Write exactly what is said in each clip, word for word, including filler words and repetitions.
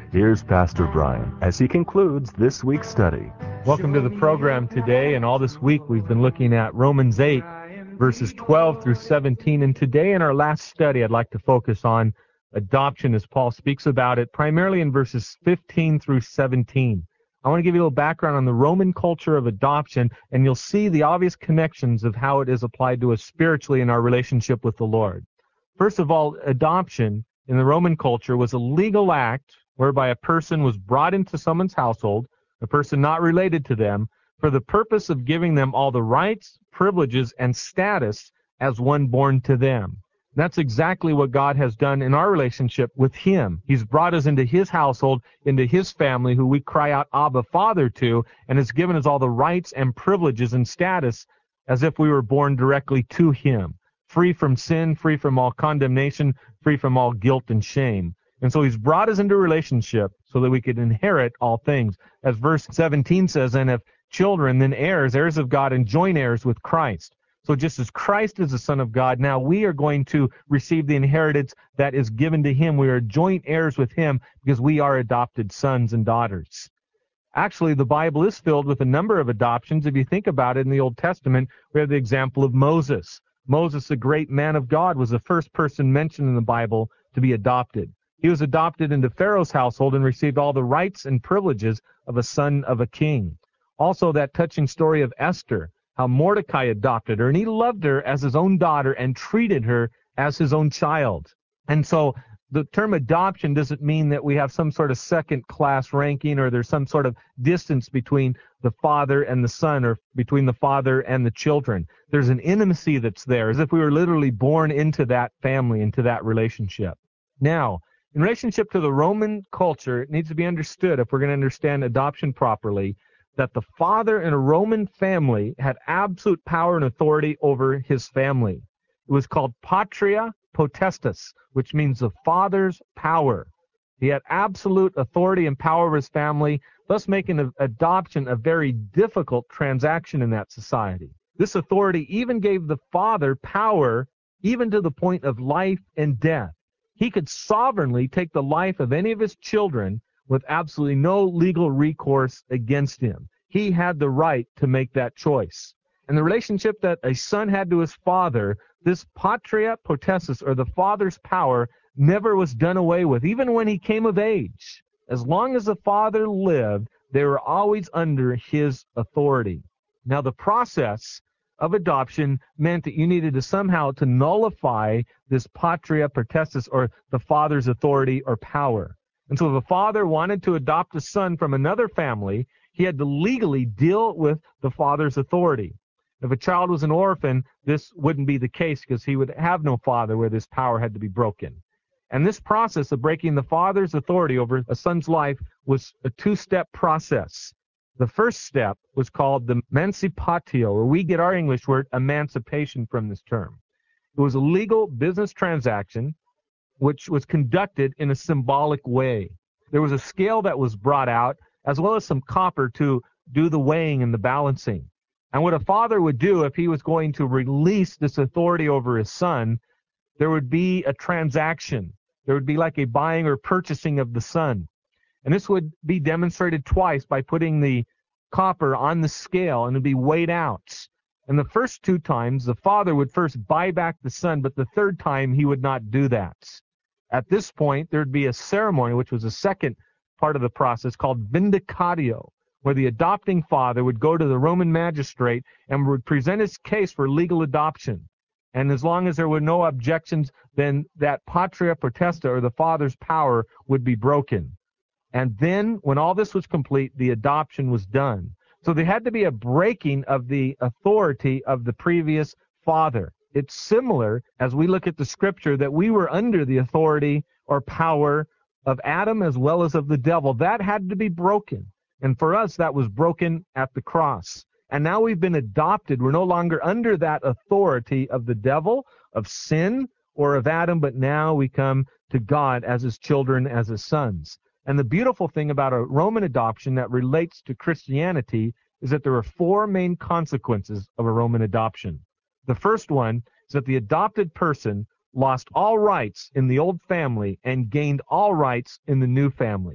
Here's Pastor Brian as he concludes this week's study. Welcome to the program today, and all this week we've been looking at Romans eight, verses twelve through seventeen, and today in our last study I'd like to focus on adoption as Paul speaks about it, primarily in verses fifteen through seventeen. I want to give you a little background on the Roman culture of adoption, and you'll see the obvious connections of how it is applied to us spiritually in our relationship with the Lord. First of all, adoption in the Roman culture was a legal act whereby a person was brought into someone's household, a person not related to them, for the purpose of giving them all the rights, privileges, and status as one born to them. That's exactly what God has done in our relationship with Him. He's brought us into His household, into His family, who we cry out, Abba, Father, to, and has given us all the rights and privileges and status as if we were born directly to Him, free from sin, free from all condemnation, free from all guilt and shame. And so He's brought us into a relationship so that we could inherit all things. As verse seventeen says, and if children, then heirs, heirs of God, and joint heirs with Christ. So just as Christ is the Son of God, now we are going to receive the inheritance that is given to Him. We are joint heirs with Him because we are adopted sons and daughters. Actually, the Bible is filled with a number of adoptions. If you think about it, in the Old Testament, we have the example of Moses. Moses, a great man of God, was the first person mentioned in the Bible to be adopted. He was adopted into Pharaoh's household and received all the rights and privileges of a son of a king. Also, that touching story of Esther, how Mordecai adopted her, and he loved her as his own daughter and treated her as his own child. And so the term adoption doesn't mean that we have some sort of second-class ranking or there's some sort of distance between the father and the son or between the father and the children. There's an intimacy that's there, as if we were literally born into that family, into that relationship. Now, in relationship to the Roman culture, it needs to be understood, if we're going to understand adoption properly, that the father in a Roman family had absolute power and authority over his family. It was called patria potestas, which means the father's power. He had absolute authority and power over his family, thus making a, adoption a very difficult transaction in that society. This authority even gave the father power even to the point of life and death. He could sovereignly take the life of any of his children with absolutely no legal recourse against him. He had the right to make that choice. And the relationship that a son had to his father, this patria potestas, or the father's power, never was done away with, even when he came of age. As long as the father lived, they were always under his authority. Now, the process of adoption meant that you needed to somehow to nullify this patria potestas, or the father's authority or power. And so if a father wanted to adopt a son from another family, he had to legally deal with the father's authority. If a child was an orphan, this wouldn't be the case because he would have no father where this power had to be broken. And this process of breaking the father's authority over a son's life was a two-step process. The first step was called the emancipatio, or we get our English word emancipation from this term. It was a legal business transaction which was conducted in a symbolic way. There was a scale that was brought out, as well as some copper to do the weighing and the balancing. And what a father would do if he was going to release this authority over his son, there would be a transaction. There would be like a buying or purchasing of the son. And this would be demonstrated twice by putting the copper on the scale, and it would be weighed out. And the first two times, the father would first buy back the son, but the third time he would not do that. At this point, there would be a ceremony, which was the second part of the process, called vindicatio, where the adopting father would go to the Roman magistrate and would present his case for legal adoption. And as long as there were no objections, then that patria potesta, or the father's power, would be broken. And then, when all this was complete, the adoption was done. So there had to be a breaking of the authority of the previous father. It's similar, as we look at the scripture, that we were under the authority or power of Adam as well as of the devil. That had to be broken. And for us, that was broken at the cross. And now we've been adopted. We're no longer under that authority of the devil, of sin, or of Adam, but now we come to God as his children, as his sons. And the beautiful thing about a Roman adoption that relates to Christianity is that there are four main consequences of a Roman adoption. The first one is that the adopted person lost all rights in the old family and gained all rights in the new family.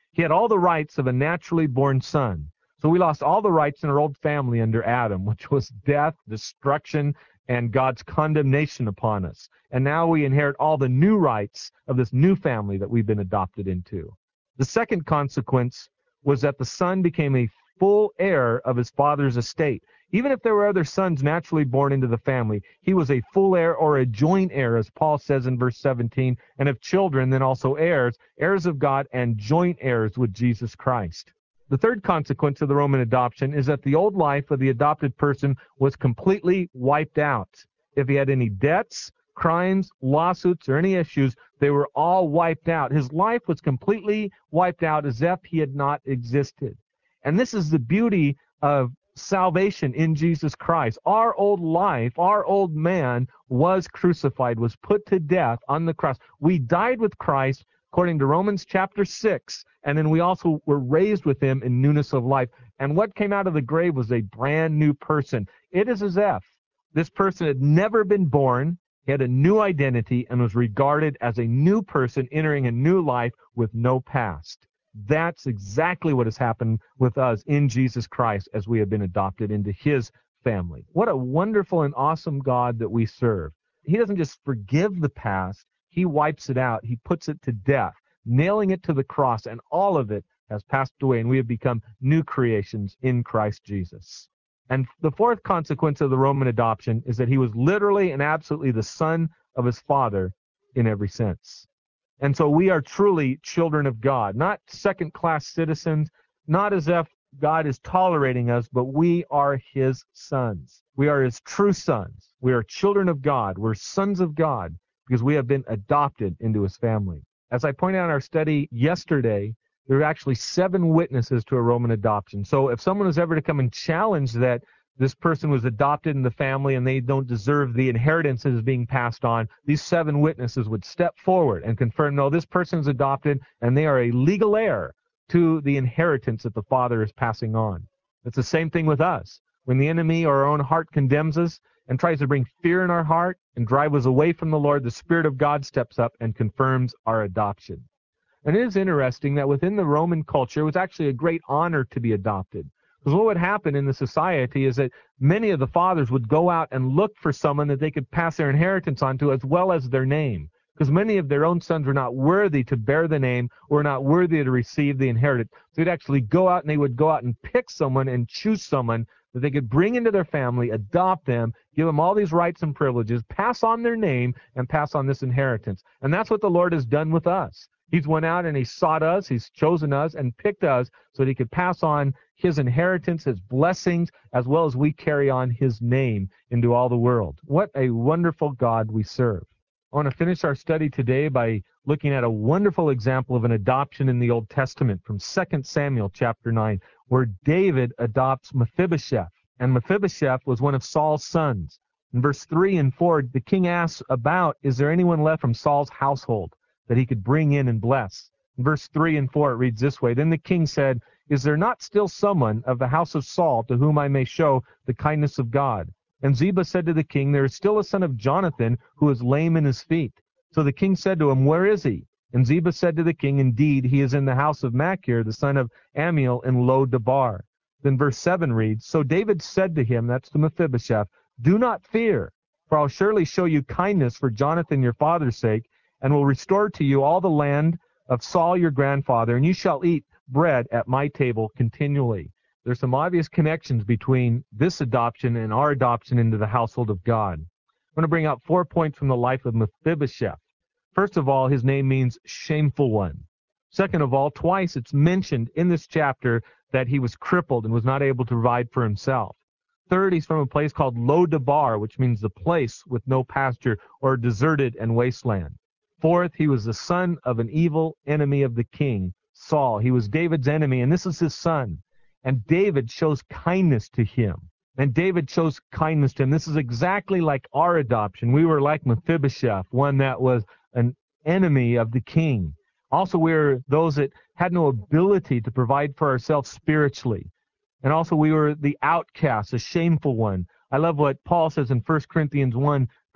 He had all the rights of a naturally born son. So we lost all the rights in our old family under Adam, which was death, destruction, and God's condemnation upon us. And now we inherit all the new rights of this new family that we've been adopted into. The second consequence was that the son became a full heir of his father's estate. Even if there were other sons naturally born into the family, he was a full heir or a joint heir, as Paul says in verse seventeen, and of children, then also heirs, heirs of God and joint heirs with Jesus Christ. The third consequence of the Roman adoption is that the old life of the adopted person was completely wiped out. If he had any debts, crimes, lawsuits, or any issues, they were all wiped out. His life was completely wiped out as if he had not existed. And this is the beauty of salvation in Jesus Christ. Our old life, our old man was crucified, was put to death on the cross. We died with Christ according to Romans chapter six, and then we also were raised with him in newness of life. And what came out of the grave was a brand new person. It is as if this person had never been born, he had a new identity, and was regarded as a new person entering a new life with no past. That's exactly what has happened with us in Jesus Christ as we have been adopted into his family. What a wonderful and awesome God that we serve. He doesn't just forgive the past, he wipes it out. He puts it to death, nailing it to the cross, and all of it has passed away, and we have become new creations in Christ Jesus. And the fourth consequence of the Roman adoption is that he was literally and absolutely the son of his father in every sense. And so we are truly children of God, not second-class citizens, not as if God is tolerating us, but we are his sons. We are his true sons. We are children of God. We're sons of God because we have been adopted into his family. As I pointed out in our study yesterday, there are actually seven witnesses to a Roman adoption. So if someone was ever to come and challenge that this person was adopted in the family and they don't deserve the inheritance that is being passed on, these seven witnesses would step forward and confirm, no, this person is adopted and they are a legal heir to the inheritance that the Father is passing on. It's the same thing with us. When the enemy or our own heart condemns us and tries to bring fear in our heart and drive us away from the Lord, the Spirit of God steps up and confirms our adoption. And it is interesting that within the Roman culture, it was actually a great honor to be adopted. Because what would happen in the society is that many of the fathers would go out and look for someone that they could pass their inheritance on to, as well as their name. Because many of their own sons were not worthy to bear the name or not worthy to receive the inheritance. So they'd actually go out and they would go out and pick someone and choose someone that they could bring into their family, adopt them, give them all these rights and privileges, pass on their name, and pass on this inheritance. And that's what the Lord has done with us. He's went out and he sought us, he's chosen us and picked us so that he could pass on his inheritance, his blessings, as well as we carry on his name into all the world. What a wonderful God we serve. I want to finish our study today by looking at a wonderful example of an adoption in the Old Testament from Second Samuel chapter nine, where David adopts Mephibosheth. And Mephibosheth was one of Saul's sons. In verse three and four, the king asks about, is there anyone left from Saul's household that he could bring in and bless? In verse three and four, it reads this way, then the king said, is there not still someone of the house of Saul to whom I may show the kindness of God? And Ziba said to the king, there is still a son of Jonathan who is lame in his feet. So the king said to him, where is he? And Ziba said to the king, indeed, he is in the house of Machir, the son of Ammiel, in Lo-debar. Then verse seven reads, so David said to him, that's to Mephibosheth, do not fear, for I'll surely show you kindness for Jonathan your father's sake, and will restore to you all the land of Saul your grandfather, and you shall eat bread at my table continually. There's some obvious connections between this adoption and our adoption into the household of God. I'm going to bring out four points from the life of Mephibosheth. First of all, his name means shameful one. Second of all, twice it's mentioned in this chapter that he was crippled and was not able to provide for himself. Third, he's from a place called Lo-debar, which means the place with no pasture or deserted and wasteland. Fourth, he was the son of an evil enemy of the king, Saul. He was David's enemy, and this is his son. And David shows kindness to him. And David shows kindness to him. This is exactly like our adoption. We were like Mephibosheth, one that was an enemy of the king. Also, we were those that had no ability to provide for ourselves spiritually. And also, we were the outcast, a shameful one. I love what Paul says in First Corinthians one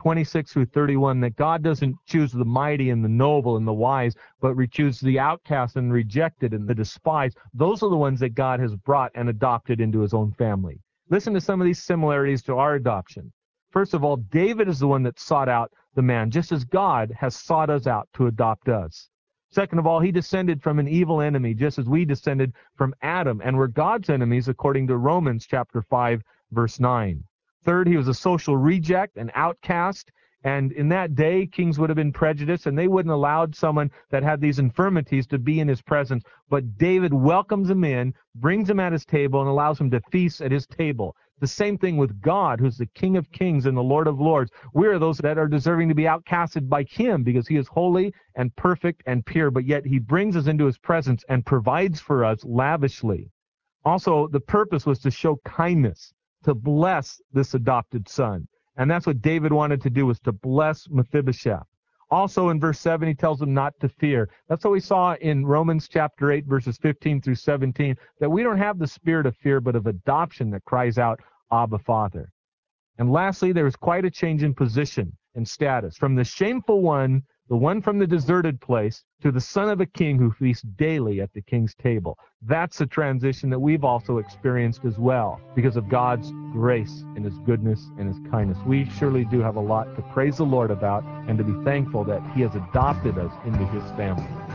twenty-six through thirty-one, that God doesn't choose the mighty and the noble and the wise, but we choose the outcast and rejected and the despised. Those are the ones that God has brought and adopted into his own family. Listen to some of these similarities to our adoption. First of all, David is the one that sought out the man, just as God has sought us out to adopt us. Second of all, he descended from an evil enemy, just as we descended from Adam, and were God's enemies, according to Romans chapter five, verse nine. Third, he was a social reject, an outcast, and in that day, kings would have been prejudiced, and they wouldn't have allowed someone that had these infirmities to be in his presence. But David welcomes him in, brings him at his table, and allows him to feast at his table. The same thing with God, who's the King of kings and the Lord of lords. We are those that are deserving to be outcasted by him, because he is holy and perfect and pure, but yet he brings us into his presence and provides for us lavishly. Also, the purpose was to show kindness, to bless this adopted son. And that's what David wanted to do, was to bless Mephibosheth. Also in verse seven, he tells him not to fear. That's what we saw in Romans chapter eight, verses fifteen through seventeen, that we don't have the spirit of fear, but of adoption that cries out, Abba, Father. And lastly, there was quite a change in position and status. From the shameful one, the one from the deserted place, to the son of a king who feasts daily at the king's table. That's a transition that we've also experienced as well, because of God's grace and his goodness and his kindness. We surely do have a lot to praise the Lord about and to be thankful that he has adopted us into his family.